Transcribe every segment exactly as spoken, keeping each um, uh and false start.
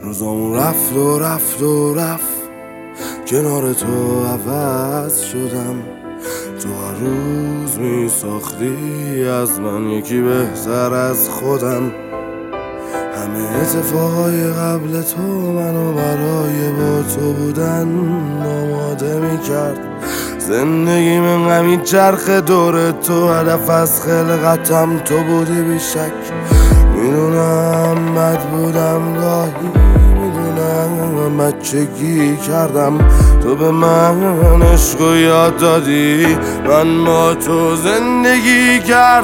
روزامون رفت و رفت و رفت، کنار تو عوض شدم. تو هر روز می ساختی از من یکی بهتر از خودم. همه اتفاقای قبل تو منو برای با تو بودن آماده می کرد. زندگی من غمی چرخ دور تو، هدف از خلقتم تو بودی بیشک. میدونم بد بودم گاهی، میدونم بچگی کردم. تو به من عشق و یاد دادی، من با تو زندگی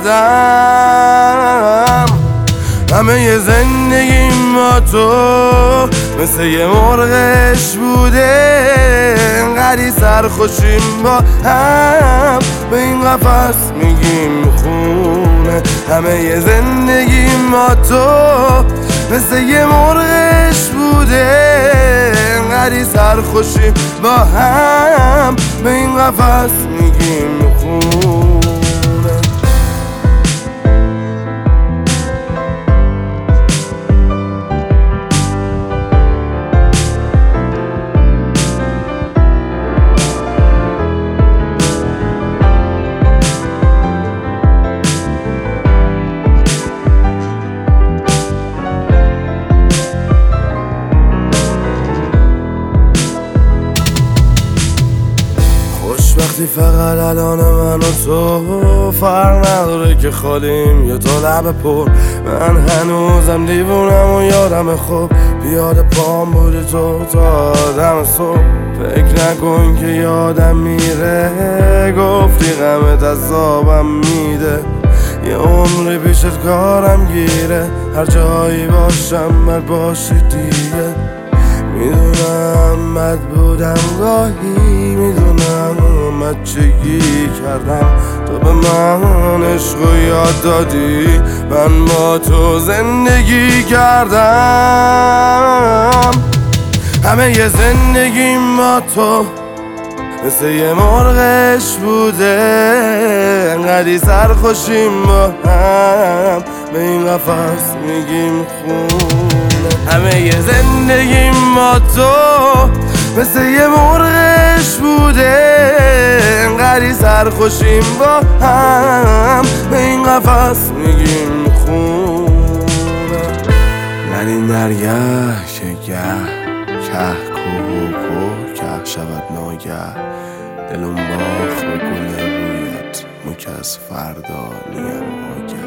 کردم. همه ی زندگیم با تو مثل یه مرغش بوده، انقدی سرخوشیم با هم به این قفس میگیم خونه. همه ی زندگیم با تو مثل یه مرغش بوده، انقدی سرخوشیم با هم به این قفس میگیم خونه. وقتی فقط الان من و تو فرق نداره که خالیم یا تو لب پر. من هنوزم دیوونم و یادم خوب، پیاده پام بودی تو تا دم صبح. فکر نکن که یادم میره، گفتی غمت عذابم میده. یه عمری پیشت کارم گیره، هر جایی باشم بد باشی دیگه. میدونم بد بودم گاهی، میدونم بچگی کردم. تو به من عشق و یاد دادی، من با تو زندگی کردم. همه ی زندگیم با تو مثل یه مرغش بوده، انقدی سرخوشیم با هم به این قفس میگیم خونه. همه ی زندگیم با تو مثل یه مرغش بوده، انقدی سرخوشیم با هم به این قفس میگیم خونه. نرین درگه که گه که که که که شود ناگه، دلم باخت به گل رویت، مو که از فردا نیم آگه.